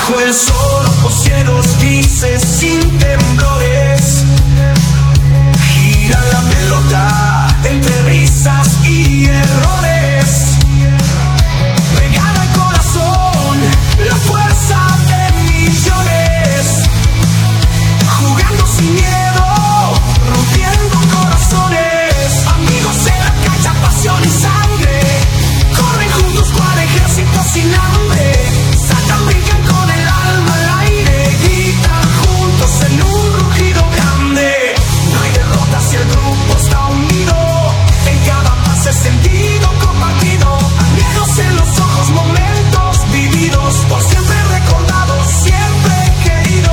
Bajo el sol, ojos cielos grises sin temblores. Gira la pelota entre risas y errores. Regala al corazón la fuerza de millones. Jugando sin miedo, rompiendo corazones. Amigos en la cancha, pasión y sangre. Corren juntos cual ejército sin hambre. Saltan, brincan con el alma al aire. Gritan juntos en un rugido grande. No hay derrota si el grupo está unido. En cada pase sentido compartido. Amigos en los ojos, momentos vividos. Por siempre recordados, siempre queridos.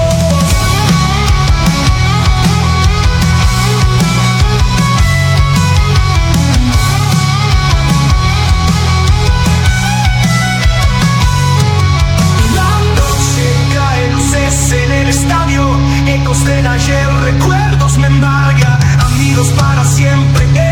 En el estadio, ecos del ayer, recuerdos me embarga, amigos para siempre.